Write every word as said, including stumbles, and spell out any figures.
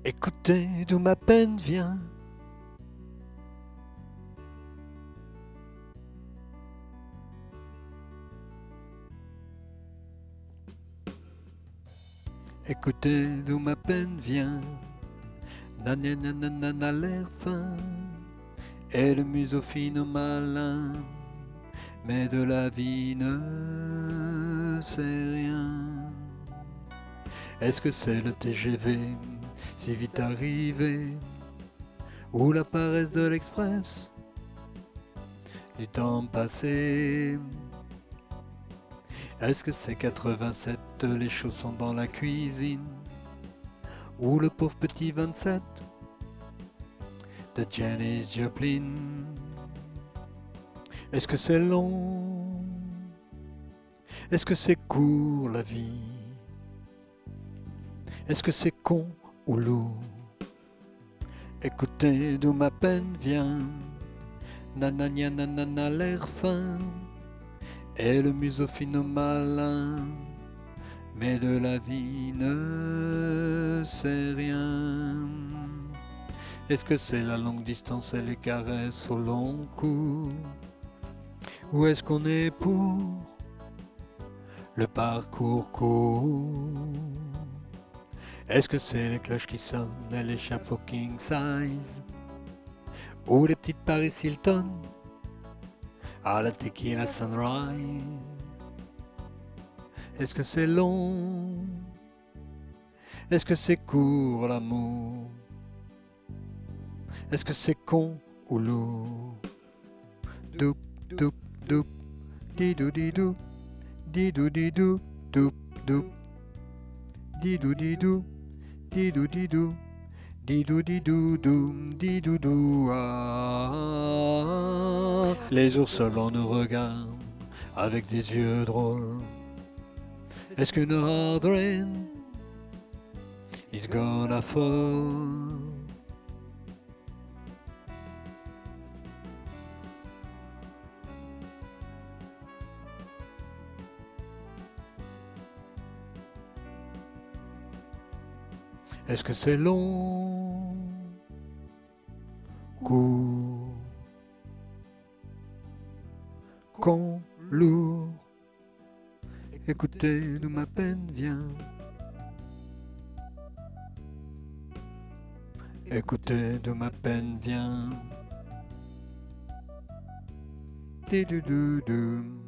Écoutez d'où ma peine vient. Écoutez d'où ma peine vient. Nanana l'air fin et le museau fin au malin, mais de la vie ne sait rien. Est-ce que c'est le T G V si vite arrivé, ou la paresse de l'express du temps passé? Est-ce que c'est quatre-vingt-sept, les chaussons dans la cuisine, ou le pauvre petit vingt-sept de Janis Joplin? Est-ce que c'est long? Est-ce que c'est court la vie? Est-ce que c'est con ou lourd? Écoutez d'où ma peine vient. Nanana nanana l'air fin et le museau fin au malin, mais de la vie ne sait rien. Est-ce que c'est la longue distance et les caresses au long cours, ou est-ce qu'on est pour le parcours court? Est-ce que c'est les cloches qui sonnent et les chapeaux king size, ou les petites Paris Hilton à la tequila sunrise? Est-ce que c'est long? Est-ce que c'est court l'amour? Est-ce que c'est con ou lourd? Doup, doup, doup, didou didou, didou didou, doup, doup, didou didou, didou didou, didou didou, doum, didou dou. Ah, les ours blancs nous regardent avec des yeux drôles. Est-ce qu'une hard rain is gonna fall? Est-ce que c'est long, court, con, lourd? Écoutez d'où ma peine vient. Écoutez d'où ma peine vient. Di-du-du-du.